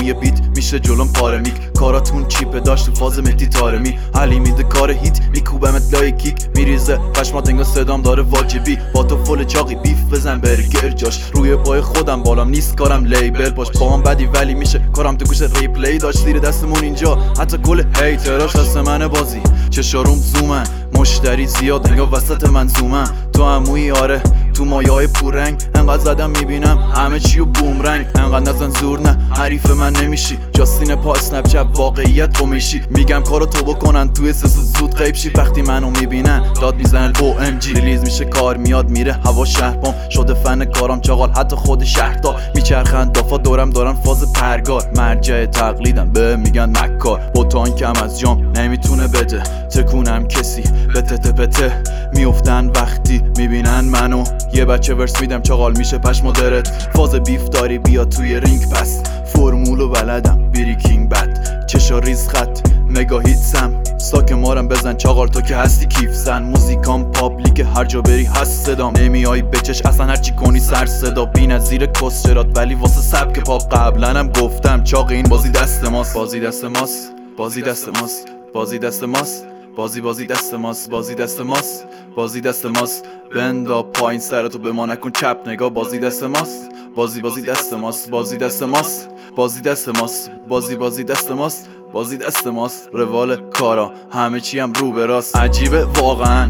یه بیت میشه جلوم پارمیک. کاراتون چیپه داشت تو فاز مهدی تارمی. علی میده کار هیت میکوبمت لای کیک. میریزه پشمات انگار صدام داره واجبی. با تو فل چاقی بیف بزن برگر جاش. روی پای خودم بالام نیست کارم لیبل باش. با هم بدی ولی میشه کارم تو گوش ریپلی داشت. زیر دستمون اینجا حتی گل هیتراش دست من بازی. چشاروم زومن مشتری زیاد انگار وسط منظومم. تو عمویی آره تو مایه‌های پورنگ. انقدر زدم میبینم همه چیو بومرنگ. انقدر نزن زور نه حریف من نمیشی. جاستین پا اسنپ چپ واقعیت قمیشی. میگم کارو تو بکنن توی سس زود غیب شی. وقتی منو میبینن داد میزنن OMG. ریلیز میشه کار میاد میره هوا شهربام. شده فن کارم چاقال حتی خود شهردار. میچرخن دافا دورم دارن فاز پرگار. مرجع تقلیدم به میگن مکار. بوتان کم از جام نمیتونه بده تکونم کسی بته پته. میافتن وقتی میبینن منو. یه بچه ورس میدم چاقال میشه پشم و درت. فاز بیف داری بیا توی رینگ پس. فرمولو بلدم بریکینگ بد. چشا ریز خط مگا هیتسم. ساک مارم بزن چاقال تو که هستی کیف زن. موزیکام پابلیک هر جا بری هست صدام. نمیای بچش اصلا هرچی کنی سر صدا. بی نظیر کسچرات ولی واسه سبک پاپ. قبلنم گفتم چاق این بازی دست ماست. بازی دست ماست بازی دست ماست بازی دست ماست. بازی دست ماست بازی دست ماست بازی دست ماست. بندا پایین سرتو به ما نکن چپ نگاه. بازی دست ماست بازی دست ماست بازی دست ماست بازی دست ماست بازی دست ماست بازی دست ماست. روال کارا همه چی هم رو به راست. عجیبه واقعا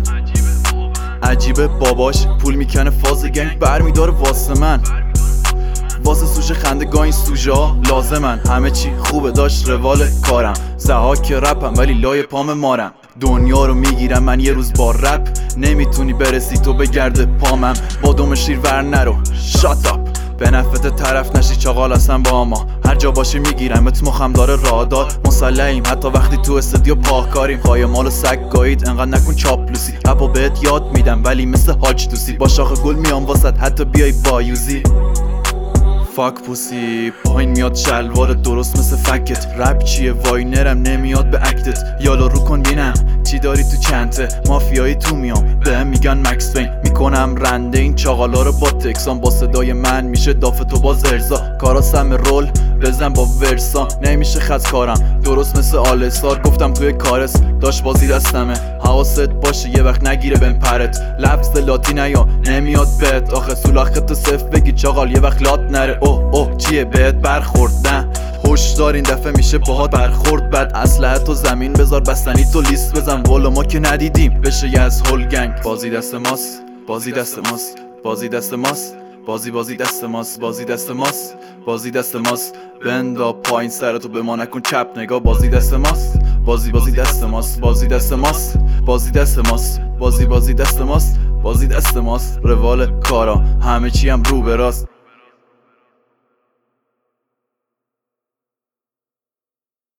عجیبه باباش پول میکنه فاز گنگ برمیداره واسه من. واسه سوژه خنده گاه این سوژا لازمن. همه چی خوبه داشت روال کارم. زهاک رپم ولی لای پام مارم. دنیا رو میگیرم من یه روز با رپ. نمیتونی برسی تو به گرد پامم. با دوم شیر ور نرو شات اپ. به نفت طرف نشی چاقال هستم با ما. هر جا باشی میگیرم ات مخم داره رادار. مسلحیم حتی وقتی تو استودیو پاکاریم. خواهی مال سگ گایید انقدر نکن چاپلوسی. رپو بهت یاد میدم ولی مثل حاج توسی. با شاخ گل میام واسط حتی بیای بایوزی. فاک پوسی پایین میاد شلوار درست مثل فکت. رپ چیه واینرم نمیاد به اکتت. یالا رو کن بینم چی داری تو چنته. مافیایی تو میام بهم میگن مکس وین. میکنم رنده این چاقالا رو با تکسان. با صدای من میشه داف تو باز ارزا. کارا سم رول بزن با ورسا. نمیشه خط کارم درست مثل آلستار. گفتم توی کارس داشت بازی دستمه. حواست باشه یه وقت نگیره بهم پرت. لفظ لاتینه یا نمیاد بهت. آخه سولاخت صفر بگی چاقال یه وقت لات نره. اوه چیه بهت برخورد نه هشدار این دفعه میشه باهات برخورد بد. اسلحه تو زمین بذار بستنی تو لیست بزن. والا ما که ندیدیم بشه یه از هول گنگ. بازی دست ماست بازی دست ماست بازی دست ماست بازی دست ماست بازی دست ماست بازی دست ماست. بندا پایین سرتو به ما نکن چپ نگاه. بازی دست ماست بازی دست ماست بازی دست ماست بازی دست ماست بازی دست ماست بازی دست ماست. روال کارا همه چی هم رو به راست.